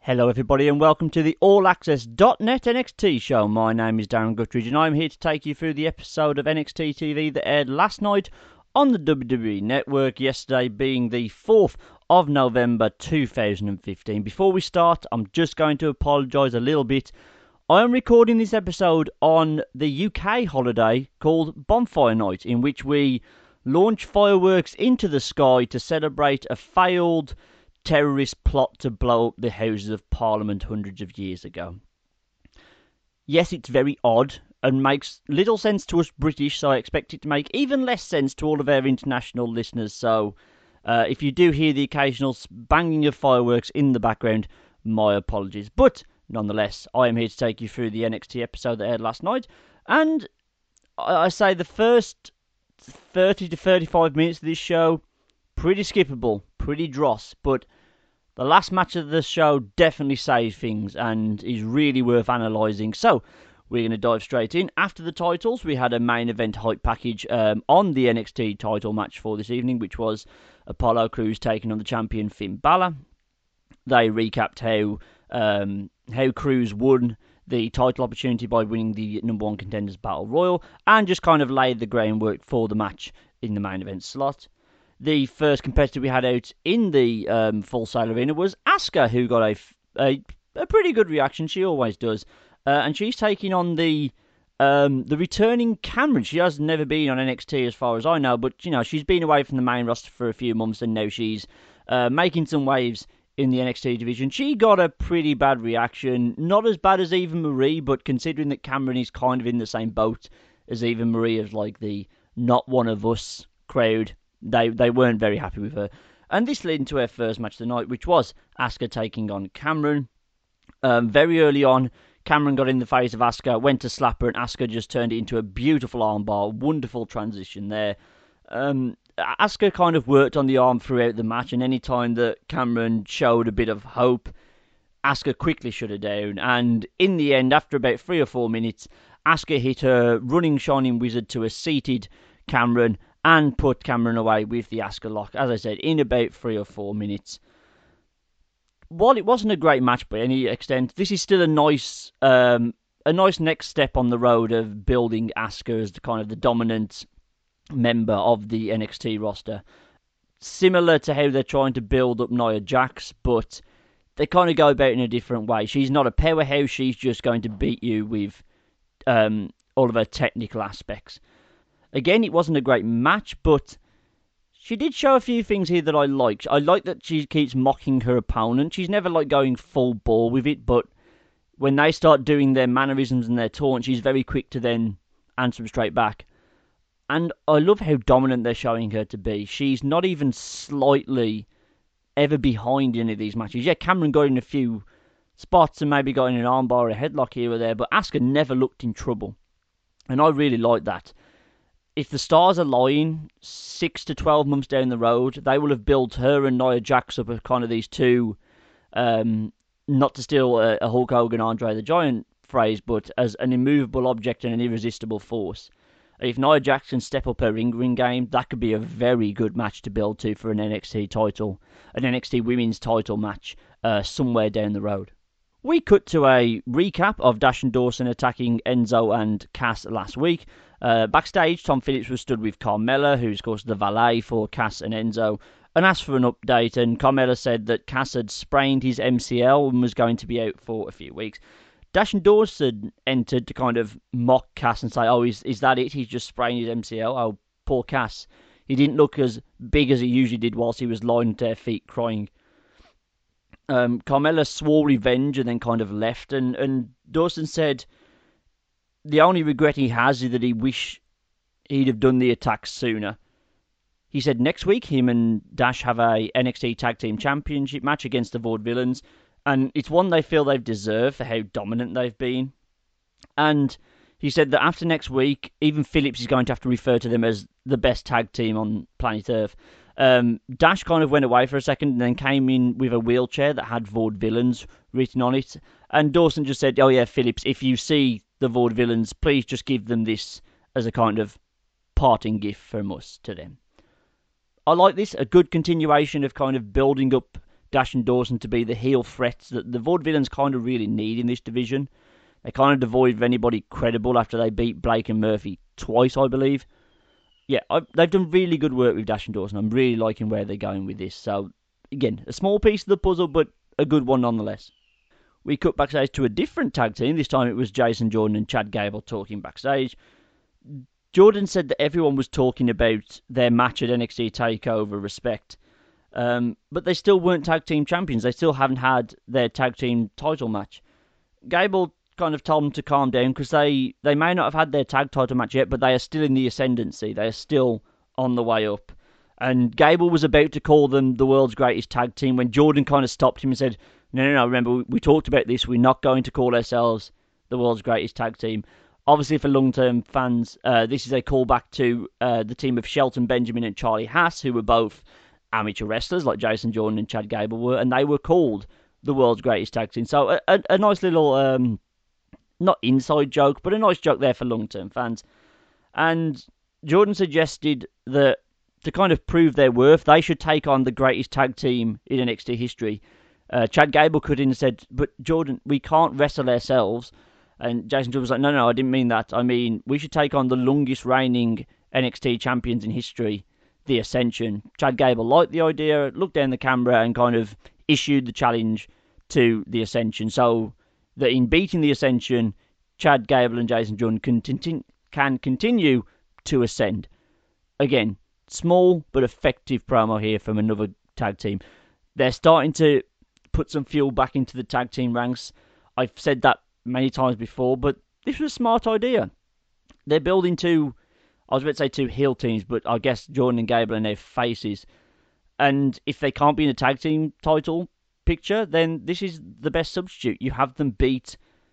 Hello everybody and welcome to the AllAccess.net NXT show. My name is Darren Guttridge and I'm here to take you through the episode of NXT TV that aired last night on the WWE Network, yesterday being the 4th of November 2015. Before we start, I'm just going to apologise a little bit. I am recording this episode on the UK holiday called Bonfire Night, in which we launch fireworks into the sky to celebrate a failed terrorist plot to blow up the Houses of Parliament hundreds of years ago. Yes, it's very odd and makes little sense to us British, so I expect it to make even less sense to all of our international listeners. So if you do hear the occasional banging of fireworks in the background, my apologies. But nonetheless, I am here to take you through the NXT episode that aired last night. And I say the first 30 to 35 minutes of this show, pretty skippable, pretty dross, but the last match of the show definitely saved things and is really worth analysing. So we're going to dive straight in. After the titles, we had a main event hype package on the NXT title match for this evening, which was Apollo Crews taking on the champion Finn Balor. They recapped how Crews won the title opportunity by winning the number one contenders battle royal, and just kind of laid the groundwork for the match in the main event slot. The first competitor we had out in the Full Sail Arena was Asuka, who got a pretty good reaction. She always does. And she's taking on the returning Cameron. She has never been on NXT as far as I know, but you know she's been away from the main roster for a few months and now she's making some waves in the NXT division. She got a pretty bad reaction. Not as bad as Eva Marie, but considering that Cameron is kind of in the same boat as Eva Marie of like the not one of us crowd, they weren't very happy with her. And this led into her first match of the night, which was Asuka taking on Cameron. Very early on, Cameron got in the face of Asuka, went to slap her, and Asuka just turned it into a beautiful armbar. Wonderful transition there. Asuka kind of worked on the arm throughout the match, and any time that Cameron showed a bit of hope, Asuka quickly shut her down. And in the end, after about 3 or 4 minutes, Asuka hit her running Shining Wizard to a seated Cameron and put Cameron away with the Asuka lock, as I said, in about 3 or 4 minutes. While it wasn't a great match by any extent, this is still a nice next step on the road of building Asuka as the dominant member of the NXT roster. Similar to how they're trying to build up Nia Jax, but they kind of go about it in a different way. She's not a powerhouse, she's just going to beat you with all of her technical aspects. Again, it wasn't a great match, but she did show a few things here that I liked. I like that she keeps mocking her opponent. She's never going full bore with it, but when they start doing their mannerisms and their taunt, she's very quick to then answer them straight back. And I love how dominant they're showing her to be. She's not even slightly ever behind in any of these matches. Yeah, Cameron got in a few spots and maybe got in an armbar or a headlock here or there, but Asuka never looked in trouble. And I really like that. If the stars are lying 6 to 12 months down the road, they will have built her and Nia Jax up as kind of these two, not to steal a Hulk Hogan, Andre the Giant phrase, but as an immovable object and an irresistible force. If Nia Jax can step up her ring game, that could be a very good match to build to for an NXT title, an NXT women's title match somewhere down the road. We cut to a recap of Dash and Dawson attacking Enzo and Cass last week. Backstage, Tom Phillips was stood with Carmella, who's of course the valet for Cass and Enzo, and asked for an update, and Carmella said that Cass had sprained his MCL and was going to be out for a few weeks. Dash and Dawson entered to kind of mock Cass and say, oh, is that it? He's just sprained his MCL? Oh, poor Cass. He didn't look as big as he usually did whilst he was lying at their feet crying. Carmella swore revenge and then kind of left, and Dawson said the only regret he has is that he wish he'd have done the attack sooner. He said next week him and Dash have a NXT Tag Team Championship match against the Vaudevillains, and it's one they feel they've deserved for how dominant they've been. And he said that after next week, even Phillips is going to have to refer to them as the best tag team on planet Earth. Dash kind of went away for a second and then came in with a wheelchair that had Vaudevillains written on it. And Dawson just said, oh yeah, Phillips, if you see the Vaudevillains, please just give them this as a kind of parting gift from us to them. I like this, a good continuation of kind of building up Dash and Dawson to be the heel threats that the Vaudevillains kind of really need in this division. They kind of devoid of anybody credible after they beat Blake and Murphy twice, I believe. Yeah, they've done really good work with Dash and Dawson. I'm really liking where they're going with this. So, again, a small piece of the puzzle, but a good one nonetheless. We cut backstage to a different tag team. This time it was Jason Jordan and Chad Gable talking backstage. Jordan said that everyone was talking about their match at NXT TakeOver Respect, but they still weren't tag team champions. They still haven't had their tag team title match. Gable kind of told them to calm down because they may not have had their tag title match yet, but they are still in the ascendancy. They are still on the way up. And Gable was about to call them the world's greatest tag team when Jordan kind of stopped him and said, no, remember, we talked about this. We're not going to call ourselves the world's greatest tag team. Obviously, for long-term fans, this is a callback to the team of Shelton Benjamin and Charlie Haas, who were both amateur wrestlers like Jason Jordan and Chad Gable were, and they were called the world's greatest tag team. So a nice little, not inside joke, but a nice joke there for long-term fans. And Jordan suggested that to kind of prove their worth, they should take on the greatest tag team in NXT history. Chad Gable cut in and said, but Jordan, we can't wrestle ourselves. And Jason Jordan was like, no, I didn't mean that. I mean, we should take on the longest reigning NXT champions in history, the Ascension. Chad Gable liked the idea, looked down the camera and kind of issued the challenge to the Ascension. So that in beating the Ascension, Chad Gable and Jason Jordan can continue to ascend. Again, small but effective promo here from another tag team. They're starting to put some fuel back into the tag team ranks. I've said that many times before, but this was a smart idea. They're building two, I was about to say two heel teams, but I guess Jordan and Gable are their faces. And if they can't be in a tag team title picture, then this is the best substitute. You have them beat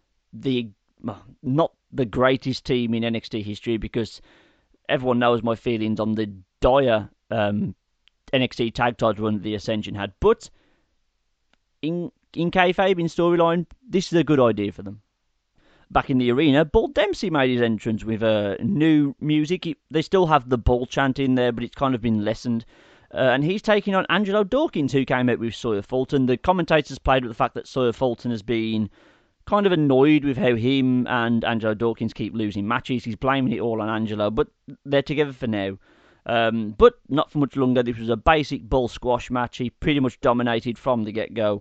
not the greatest team in NXT history, because everyone knows my feelings on the dire NXT tag title run that the Ascension had. But in kayfabe, in storyline, this is a good idea for them. Back in the arena, Bull Dempsey made his entrance with new music. They still have the Bull chant in there, but it's kind of been lessened. And he's taking on Angelo Dawkins, who came out with Sawyer Fulton. The commentators played with the fact that Sawyer Fulton has been kind of annoyed with how him and Angelo Dawkins keep losing matches. He's blaming it all on Angelo, but they're together for now. But not for much longer. This was a basic Bull squash match. He pretty much dominated from the get-go.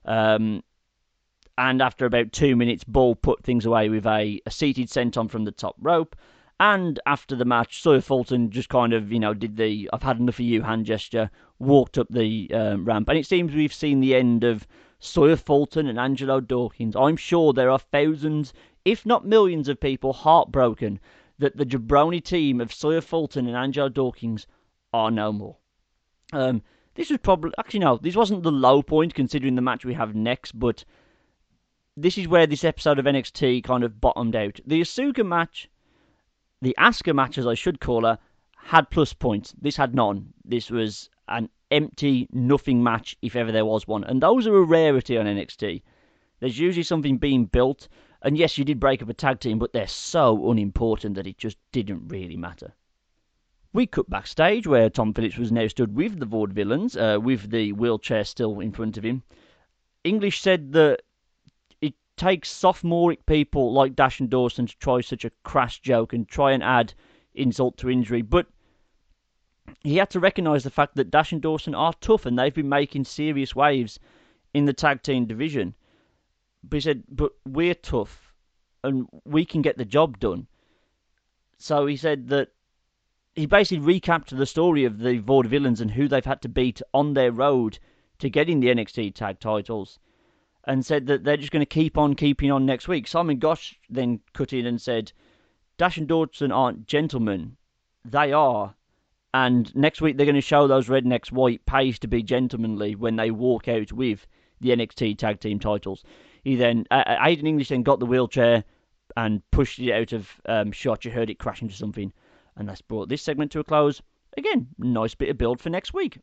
And after about 2 minutes, Bull put things away with a seated senton from the top rope. And after the match, Sawyer Fulton just kind of, did the I've had enough of you hand gesture, walked up the ramp. And it seems we've seen the end of Sawyer Fulton and Angelo Dawkins. I'm sure there are thousands, if not millions of people heartbroken that the jabroni team of Sawyer Fulton and Angelo Dawkins are no more. This was probably... Actually, no, this wasn't the low point considering the match we have next, but this is where this episode of NXT kind of bottomed out. The Asuka match, the Asuka match as I should call her, had plus points. This had none. This was an empty, nothing match if ever there was one. And those are a rarity on NXT. There's usually something being built. And yes, you did break up a tag team, but they're so unimportant that it just didn't really matter. We cut backstage where Tom Phillips was now stood with the Vaudevillains, with the wheelchair still in front of him. English said that takes sophomoric people like Dash and Dawson to try such a crass joke and try and add insult to injury, but he had to recognise the fact that Dash and Dawson are tough and they've been making serious waves in the tag team division. But he said, but we're tough and we can get the job done. So he said that he basically recapped the story of the Vaudevillains and who they've had to beat on their road to getting the NXT tag titles, and said that they're just going to keep on keeping on next week. Simon Gosh then cut in and said, Dash and Dawson aren't gentlemen. They are. And next week they're going to show those rednecks why it pays to be gentlemanly when they walk out with the NXT tag team titles. He then, Aiden English then got the wheelchair and pushed it out of shot. You heard it crash into something. And that's brought this segment to a close. Again, nice bit of build for next week.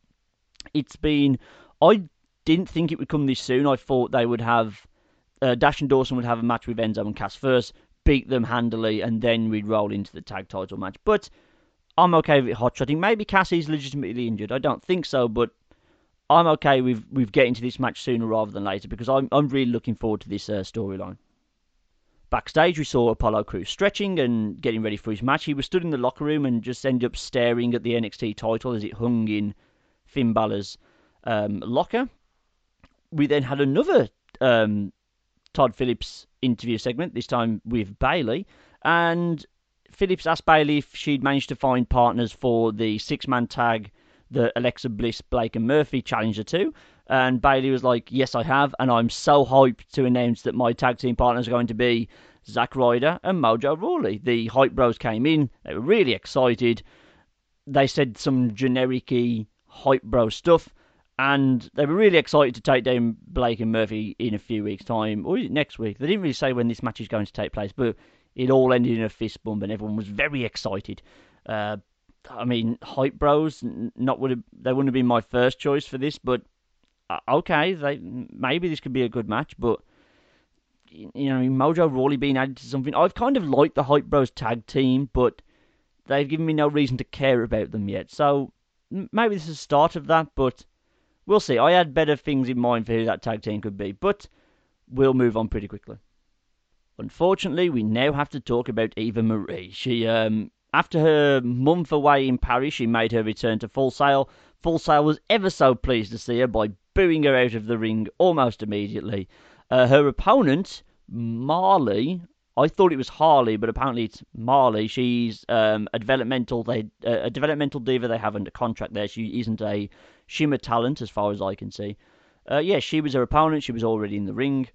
I didn't think it would come this soon. I thought they would have Dash and Dawson would have a match with Enzo and Cass first, beat them handily, and then we'd roll into the tag title match. But I'm okay with it hot-shotting. Maybe Cass is legitimately injured. I don't think so, but I'm okay with getting to this match sooner rather than later because I'm really looking forward to this storyline. Backstage, we saw Apollo Crews stretching and getting ready for his match. He was stood in the locker room and just ended up staring at the NXT title as it hung in Finn Balor's locker. We then had another Todd Phillips interview segment, this time with Bayley, and Phillips asked Bayley if she'd managed to find partners for the six-man tag that Alexa Bliss, Blake and Murphy challenged her to, and Bayley was like, yes, I have, and I'm so hyped to announce that my tag team partners are going to be Zack Ryder and Mojo Rawley. The Hype Bros came in, they were really excited, they said some generic-y Hype Bro stuff, and they were really excited to take down Blake and Murphy in a few weeks' time, or next week. They didn't really say when this match is going to take place, but it all ended in a fist bump, and everyone was very excited. I mean, Hype Bros, they wouldn't have been my first choice for this, but okay, maybe this could be a good match, but Mojo Rawley being added to something. I've kind of liked the Hype Bros tag team, but they've given me no reason to care about them yet, so maybe this is the start of that, but we'll see. I had better things in mind for who that tag team could be, but we'll move on pretty quickly. Unfortunately, we now have to talk about Eva Marie. She, after her month away in Paris, she made her return to Full Sail. Full Sail was ever so pleased to see her by booing her out of the ring almost immediately. Her opponent, Marley, I thought it was Harley, but apparently it's Marley. She's a developmental diva they have under contract there. She isn't a Shimmer talent as far as I can see. She was her opponent. She was already in the ring.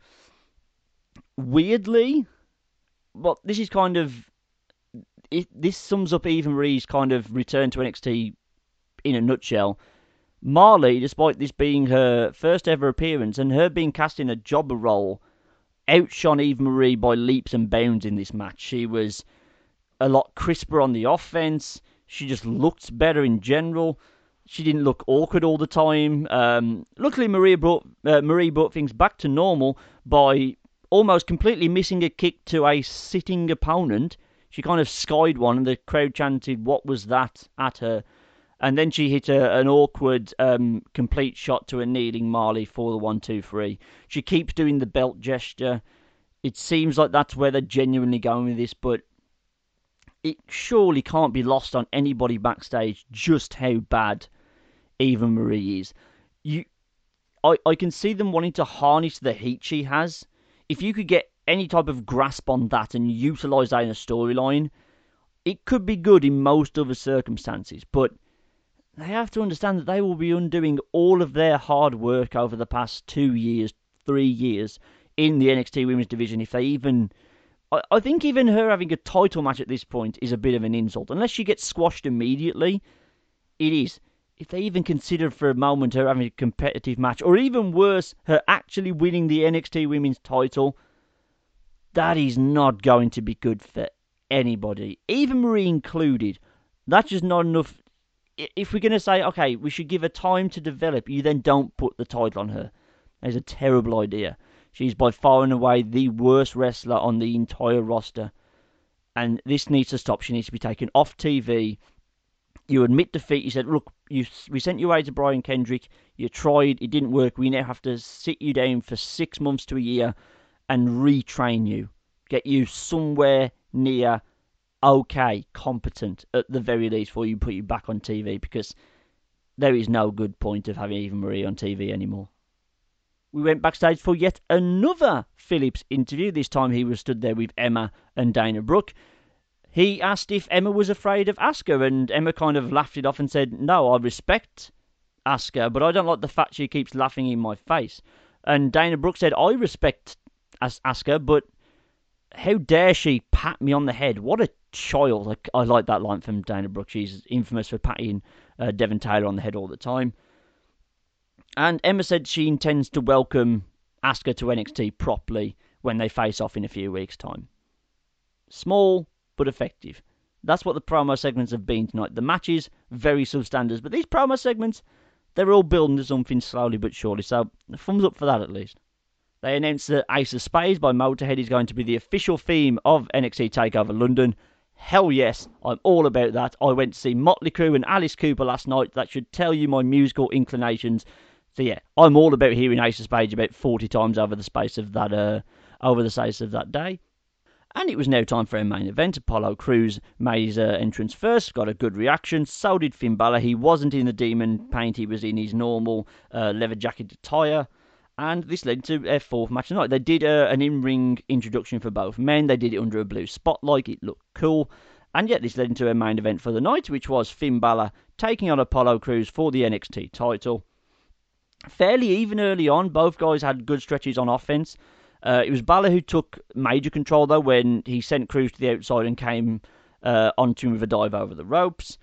Weirdly, well, this is kind of... this sums up Eva Marie's kind of return to NXT in a nutshell. Marley, despite this being her first ever appearance and her being cast in a jobber role, outshone Eva Marie by leaps and bounds in this match. She was a lot crisper on the offense. She just looked better in general. She didn't look awkward all the time. Luckily, Marie brought things back to normal by almost completely missing a kick to a sitting opponent. She kind of skied one, and the crowd chanted, "What was that?" at her. And then she hit an awkward complete shot to a kneeling Marley for the 1-2-3. She keeps doing the belt gesture. It seems like that's where they're genuinely going with this, but it surely can't be lost on anybody backstage just how bad Eva Marie is. I can see them wanting to harness the heat she has. If you could get any type of grasp on that and utilise that in a storyline, it could be good in most other circumstances, but they have to understand that they will be undoing all of their hard work over the past 2 years, 3 years in the NXT Women's Division if they even... I think even her having a title match at this point is a bit of an insult. Unless she gets squashed immediately, it is. If they even consider for a moment her having a competitive match, or even worse, her actually winning the NXT Women's title, that is not going to be good for anybody, Eva Marie included. That's just not enough. If we're going to say, okay, we should give her time to develop, you then don't put the title on her. That is a terrible idea. She's by far and away the worst wrestler on the entire roster. And this needs to stop. She needs to be taken off TV. You admit defeat. You said, look, we sent you away to Brian Kendrick. You tried. It didn't work. We now have to sit you down for 6 months to a year and retrain you. Get you somewhere near okay, competent, at the very least, before you put you back on TV, because there is no good point of having Eva Marie on TV anymore. We went backstage for yet another Phillips interview. This time he was stood there with Emma and Dana Brooke. He asked if Emma was afraid of Asuka, and Emma kind of laughed it off and said, no, I respect Asuka, but I don't like the fact she keeps laughing in my face. And Dana Brooke said, I respect Asuka, but how dare she pat me on the head? What a child. I like that line from Dana Brooke. She's infamous for patting Devon Taylor on the head all the time. And Emma said she intends to welcome Asuka to NXT properly when they face off in a few weeks' time. Small, but effective. That's what the promo segments have been tonight. The matches, very substandard. But these promo segments, they're all building to something slowly but surely. So, thumbs up for that at least. They announced that Ace of Spades by Motorhead is going to be the official theme of NXT TakeOver London. Hell yes, I'm all about that. I went to see Motley Crue and Alice Cooper last night. That should tell you my musical inclinations. So yeah, I'm all about hearing Ace of Spades about 40 times over the space of that day. And it was now time for our main event. Apollo Crews made his entrance first, got a good reaction. So did Finn Balor. He wasn't in the demon paint, he was in his normal leather jacket attire. And this led to their fourth match of the night. They did an in-ring introduction for both men. They did it under a blue spotlight. It looked cool. And yet this led into a main event for the night, which was Finn Balor taking on Apollo Crews for the NXT title. Fairly even early on. Both guys had good stretches on offense. It was Balor who took major control, though, when he sent Crews to the outside and came onto him with a dive over the ropes.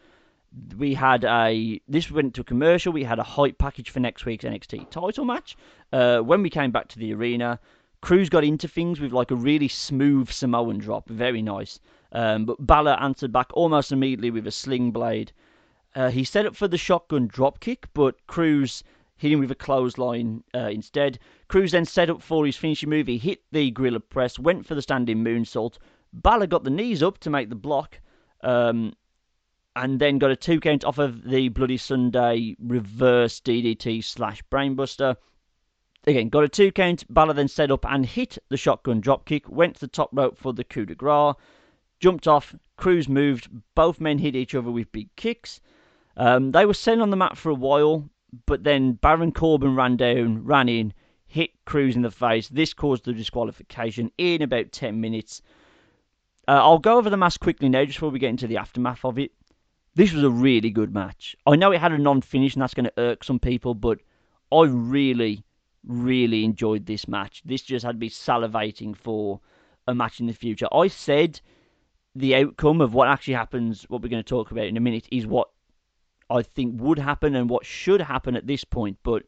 This went to a commercial. We had a hype package for next week's NXT title match. When we came back to the arena, Crews got into things with like a really smooth Samoan drop. Very nice. But Balor answered back almost immediately with a sling blade. He set up for the shotgun drop kick, but Crews hit him with a clothesline instead. Crews then set up for his finishing move. He hit the Gorilla Press, went for the standing moonsault. Balor got the knees up to make the block, and then got a 2 count off of the Bloody Sunday reverse DDT / Brainbuster. Again, got a 2 count. Balor then set up and hit the shotgun dropkick, went to the top rope for the coup de grace, jumped off. Crews moved. Both men hit each other with big kicks. They were sent on the mat for a while, but then Baron Corbin ran in, hit Crews in the face. This caused the disqualification in about 10 minutes. I'll go over the match quickly now, just before we get into the aftermath of it. This was a really good match. I know it had a non-finish, and that's going to irk some people, but I really, really enjoyed this match. This just had me salivating for a match in the future. I said the outcome of what actually happens, what we're going to talk about in a minute, is what I think would happen and what should happen at this point, but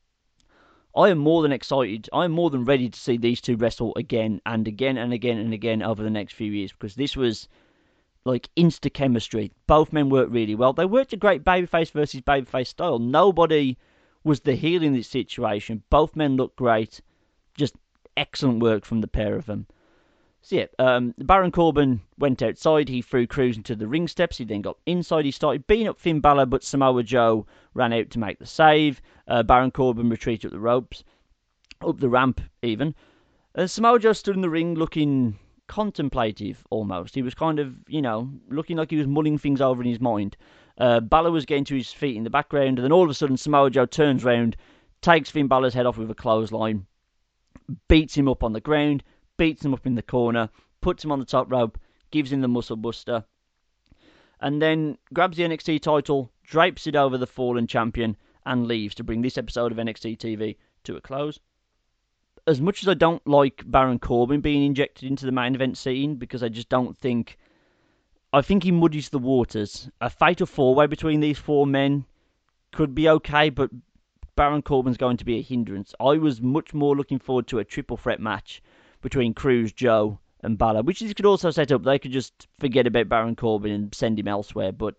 I am more than excited. I am more than ready to see these two wrestle again and again and again and again over the next few years, because this was like insta chemistry. Both men worked really well. They worked a great babyface versus babyface style. Nobody was the heel in this situation. Both men looked great. Just excellent work from the pair of them. So yeah, Baron Corbin went outside. He threw Crews into the ring steps. He then got inside. He started beating up Finn Balor, but Samoa Joe ran out to make the save. Baron Corbin retreated up the ropes, up the ramp even. Samoa Joe stood in the ring looking contemplative almost. He was kind of, looking like he was mulling things over in his mind. Balor was getting to his feet in the background, and then all of a sudden Samoa Joe turns round, takes Finn Balor's head off with a clothesline, beats him up on the ground, beats him up in the corner, puts him on the top rope, gives him the muscle buster, and then grabs the NXT title, drapes it over the fallen champion, and leaves to bring this episode of NXT TV to a close. As much as I don't like Baron Corbin being injected into the main event scene, because I just don't think... I think he muddies the waters. A fatal four-way between these four men could be okay, but Baron Corbin's going to be a hindrance. I was much more looking forward to a triple threat match between Crews, Joe, and Balor, which this could also set up. They could just forget about Baron Corbin and send him elsewhere, but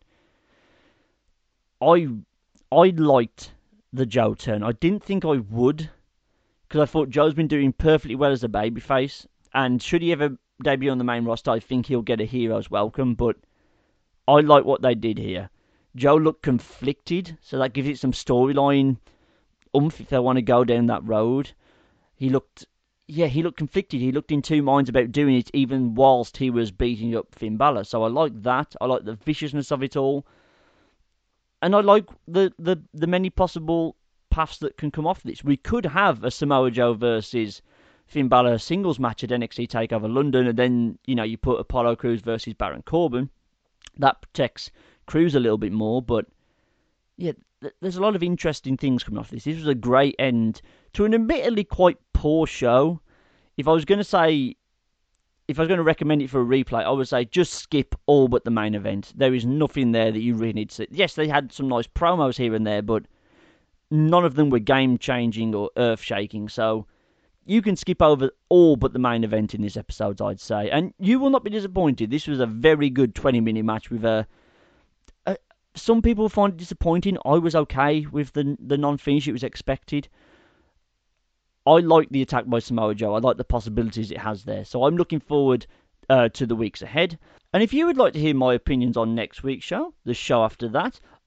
I liked the Joe turn. I didn't think I would, because I thought Joe's been doing perfectly well as a babyface, and should he ever debut on the main roster, I think he'll get a hero's welcome, but I like what they did here. Joe looked conflicted, so that gives it some storyline oomph if they want to go down that road. He looked conflicted. He looked in two minds about doing it, even whilst he was beating up Finn Balor. So I like that. I like the viciousness of it all. And I like the many possible paths that can come off this. We could have a Samoa Joe versus Finn Balor singles match at NXT TakeOver London, and then, you put Apollo Crews versus Baron Corbin. That protects Crews a little bit more, but yeah, there's a lot of interesting things coming off this. This was a great end to an admittedly quite poor show. If I was going to recommend it for a replay, I would say just skip all but the main event. There is nothing there that you really need to see. Yes, they had some nice promos here and there, but none of them were game-changing or earth-shaking, so you can skip over all but the main event in this episode, I'd say. And you will not be disappointed. This was a very good 20-minute match with some people find it disappointing. I was okay with the non-finish. It was expected. I like the attack by Samoa Joe. I like the possibilities it has there. So I'm looking forward to the weeks ahead. And if you would like to hear my opinions on next week's show, the show after that,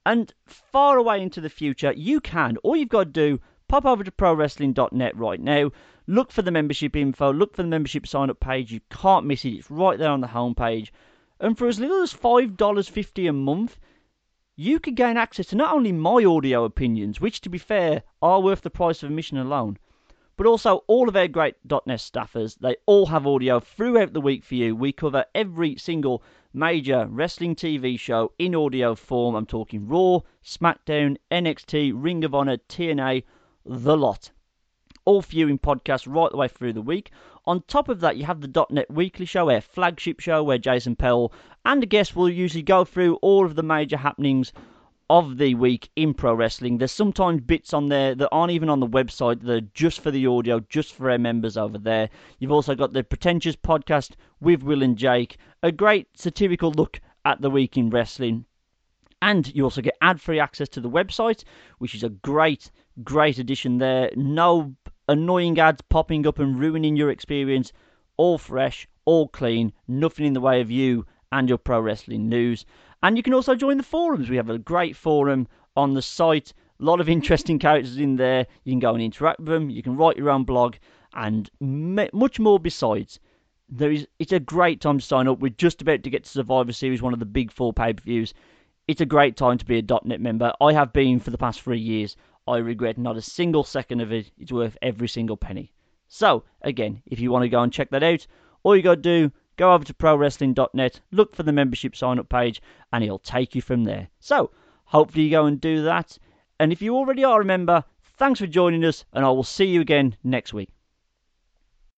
And far away into the future, you can. All you've got to do, pop over to ProWrestling.net right now. Look for the membership info. Look for the membership sign-up page. You can't miss it. It's right there on the homepage. And for as little as $5.50 a month, you could gain access to not only my audio opinions, which, to be fair, are worth the price of admission alone, but also all of our great .NET staffers. They all have audio throughout the week for you. We cover every single major wrestling TV show in audio form. I'm talking Raw, SmackDown, NXT, Ring of Honor, TNA, the lot. All for you in podcasts right the way through the week. On top of that, you have the .NET Weekly Show, our flagship show, where Jason Powell and a guest will usually go through all of the major happenings of the week in pro wrestling. There's sometimes bits on there that aren't even on the website, that are just for the audio, just for our members over there. You've also got the Pretentious Podcast with Will and Jake, a great satirical look at the week in wrestling. And you also get ad-free access to the website, which is a great addition there. No annoying ads popping up and ruining your experience. All fresh, all clean, nothing in the way of you and your pro wrestling news. And you can also join the forums. We have a great forum on the site. A lot of interesting characters in there. You can go and interact with them. You can write your own blog and much more besides. It's a great time to sign up. We're just about to get to Survivor Series, one of the big 4 pay-per-views. It's a great time to be a .NET member. I have been for the past 3 years. I regret not a single second of it. It's worth every single penny. So, again, if you want to go and check that out, all you got to do, go over to ProWrestling.net, look for the membership sign-up page, and it'll take you from there. So, hopefully you go and do that. And if you already are a member, thanks for joining us, and I will see you again next week.